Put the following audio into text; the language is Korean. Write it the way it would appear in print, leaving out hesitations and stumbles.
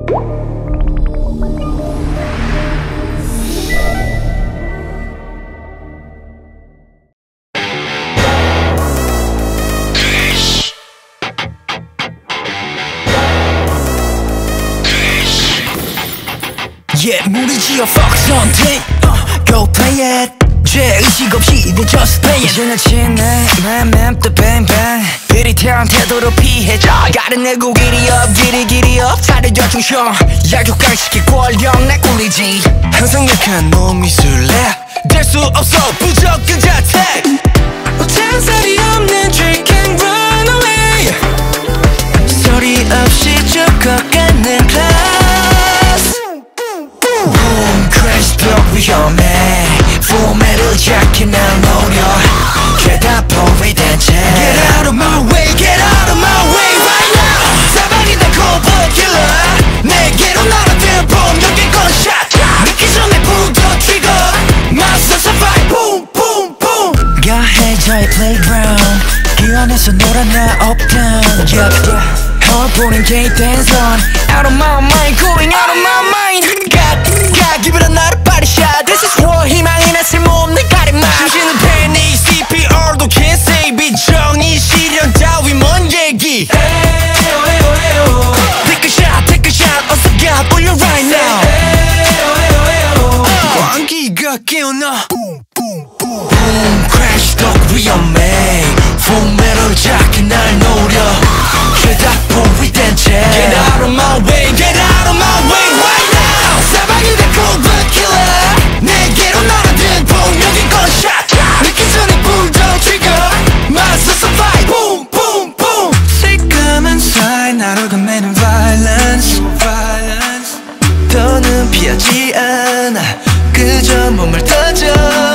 Yeah, 무리지어 fuck something Go play it 죄의식 없이 they just play it 이제는 친해 맘 또 bang bang 흐릿한 태도로 피해줘 가려내고 giddy up giddy up 차려줘 중형 약육강식의 권력 내 꿀리지 항상 약한 놈이 술래 될 수 없어 무조건 자택 잔살이 없는 drink and run away 소리 없이 쭉 걷가는 class Boom crash 벽 위험해 포맷을 잡기 날 노려 죄다 포위된 채 Get out of my way get out of my way right now 사방이 다 cold killer 내게로 날아든 폭력의 gunshot 믿기 전에 pull the trigger 맞서서 fight boom boom boom 가해자의 playground 그 안에서 놀아나 uptown yeah, yeah. 보는 gay dance on Out of my mind going out of my mind God give it another body shot This is war 희망이나 쓸모없는 가림막 심신은 panic CPR도 can't save it 정의 시련 따위 뭔 얘기 Take a shot 어서 가 올려 right now 광기가 깨어나 Boom crash 더 위험해 포맷을 잡기 날 노려 죄다 포위된 채 Get out of my way get out of my way right now 사방이 다 cold blood killer 내게로 날아든 폭력의 gunshot 믿기 전에 pull the trigger 맞서서 fight boom boom boom 새까만 사이 나를 감매는 violence 더는 피하지 않아 그저 몸을 던져